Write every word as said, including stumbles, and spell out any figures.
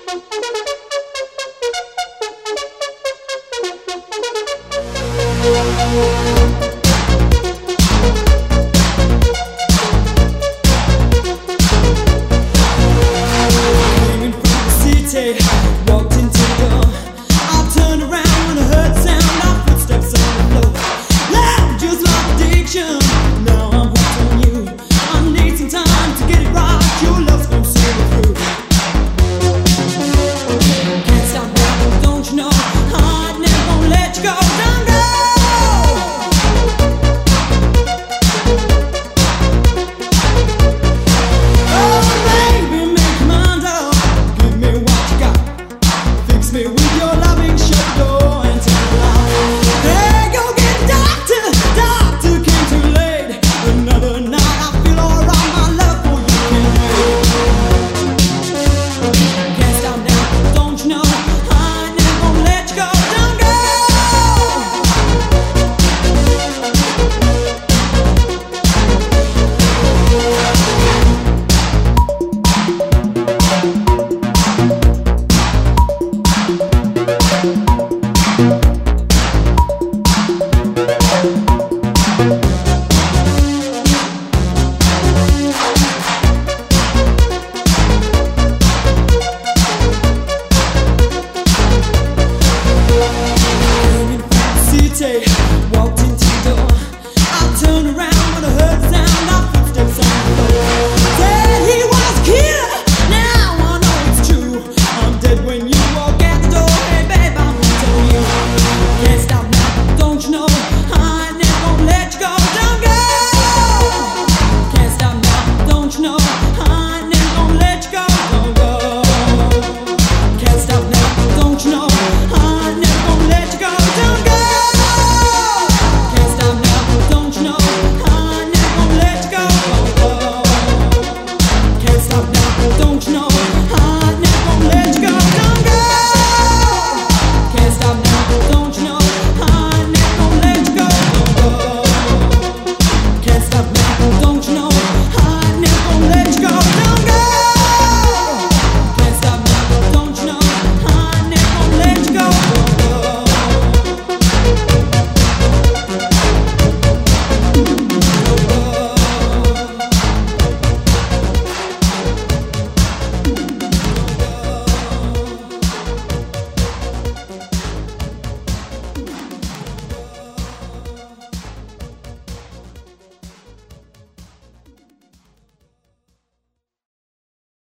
Walked into the door. I turned around when I heard the sound of footsteps on the floor. Loud, just like addiction. Now I'm hooked on you. I need some time to get it right. Your love's gonna see me through. Can't stop now, don't you know? I never gonna let you go. Don't go. Oh baby, make your mind up. Give me what you got. Fix me with your loving, shut the door and tell me loud. Hey, go get a doctor, doctor came too late. Another night I feel alright, my love for you can't wait. Can't stop now, don't you know? I never gonna let you go, don't go. Walked into the door. I turned around when I heard the sound of footsteps on the floor. Said he was a killer. Now I know it's true. I'm dead when you walk out the door. Hey babe, I'm gonna tell you. Can't stop now, don't you know? I never gonna let you go. Don't go. Can't stop now, don't you know? I never gonna let you go. Don't go. Can't stop now, don't you know? I never gonna let you go. Don't go. Don't you know?